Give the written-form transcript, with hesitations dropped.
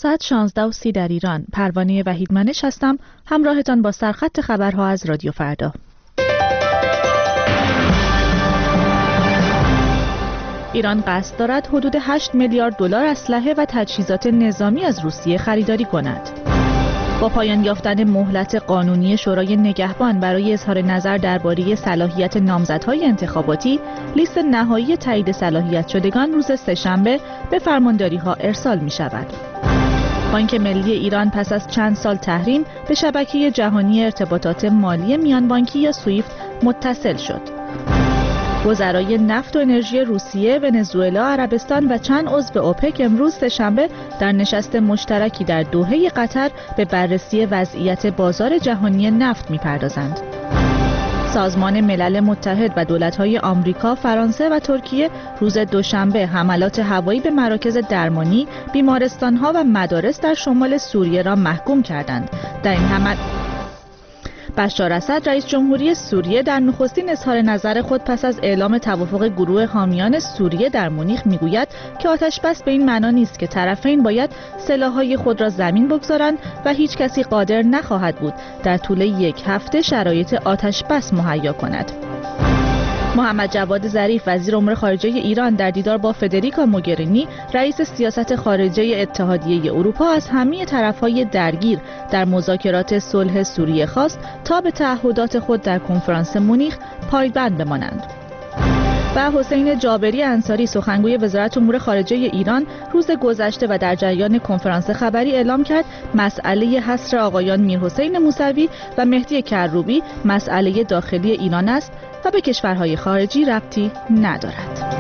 ساعت 16:30 در ایران. پروانه وحیدمنش هستم، همراهتان با سرخط خبرها از رادیو فردا. ایران قصد دارد حدود 8 میلیارد دلار اسلحه و تجهیزات نظامی از روسیه خریداری کند. با پایان یافتن مهلت قانونی شورای نگهبان برای اظهار نظر درباره صلاحیت نامزدهای انتخاباتی، لیست نهایی تایید صلاحیت شدگان روز سه‌شنبه به فرمانداری‌ها ارسال می‌شود. بانک ملی ایران پس از چند سال تحریم به شبکه جهانی ارتباطات مالی میان بانکی یا سویفت متصل شد. وزرای نفت و انرژی روسیه، ونزوئلا، عربستان و چند عضو اوپک امروز سه‌شنبه در نشست مشترکی در دوحه قطر به بررسی وضعیت بازار جهانی نفت می‌پردازند. سازمان ملل متحد و دولت‌های آمریکا، فرانسه و ترکیه روز دوشنبه حملات هوایی به مراکز درمانی، بیمارستان‌ها و مدارس در شمال سوریه را محکوم کردند. در این حملات بشار اسد رئیس جمهوری سوریه در نخستین اظهار نظر خود پس از اعلام توافق گروه حامیان سوریه در مونیخ میگوید که آتش‌بس به این معنا نیست که طرفین باید سلاح‌های خود را زمین بگذارند و هیچ کسی قادر نخواهد بود در طول یک هفته شرایط آتش‌بس مهیا کند. محمد جواد ظریف وزیر امور خارجه ایران در دیدار با فدریکا موگرینی رئیس سیاست خارجه اتحادیه اروپا از همه طرف‌های درگیر در مذاکرات صلح سوریه خواست تا به تعهدات خود در کنفرانس مونیخ پایبند بمانند. و حسین جابری انصاری سخنگوی وزارت امور خارجه ایران روز گذشته و در جریان کنفرانس خبری اعلام کرد مسئله حصر آقایان میرحسین موسوی و مهدی کروبی مسئله داخلی ایران است و به کشورهای خارجی ربطی ندارد.